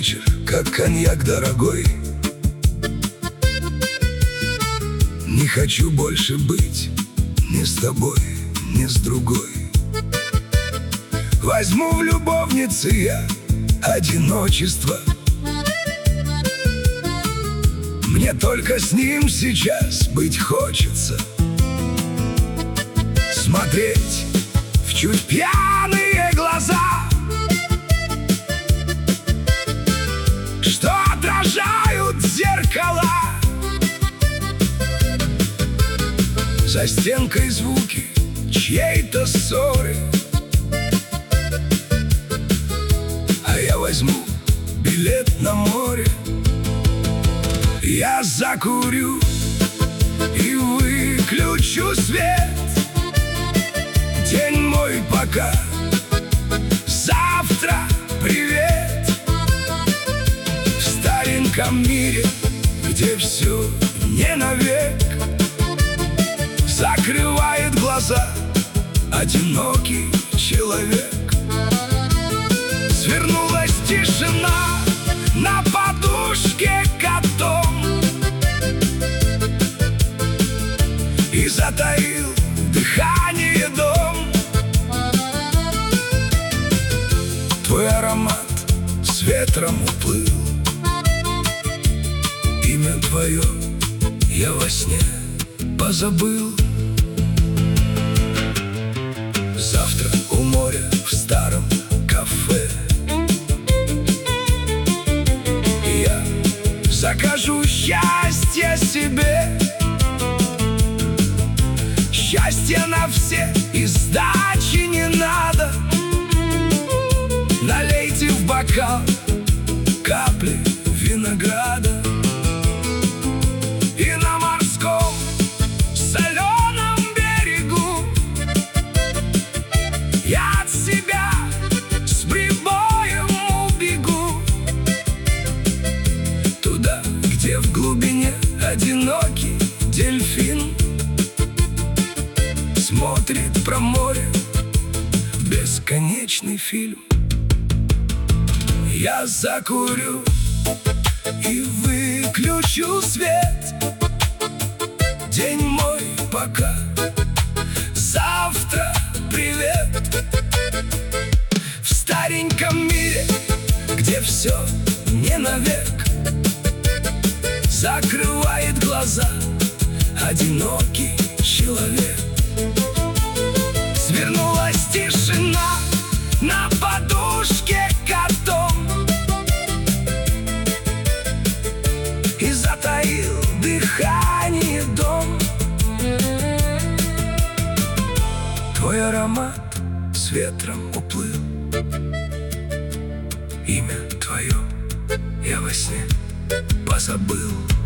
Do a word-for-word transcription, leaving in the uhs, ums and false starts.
вечер, как коньяк дорогой. Не хочу больше быть ни с тобой, ни с другой. Возьму в любовницы я одиночество. Мне только с ним сейчас быть хочется. Смотреть в чуть пьяные глаза, что отражают зеркала. За стенкой звуки чьей-то ссоры, а я возьму билет на море. Я закурю и выключу свет. День мой пока, завтра привет. В стареньком мире, где все не навек, закрывает глаза одинокий человек. Свернулась тишина на подушке котом, и затаил дыхание дом. Твой аромат с ветром уплыл. Имя твое я во сне позабыл. Завтра у моря в старом кафе я закажу счастье себе. Счастье на все и сдачи не надо. Налейте в бокал капли винограда. И на морском соленом берегу я от себя с прибоем убегу. Туда, где в глубине одинокий дельфин смотрит про море бесконечный фильм. Я закурю и выключу свет. День мой пока, завтра привет. В стареньком мире, где все не навек, закрывает глаза одинокий человек. Свернулась тишина на подушке котом, и затаил дыхание дом. Твой аромат с ветром уплыл. Имя твое я во сне позабыл.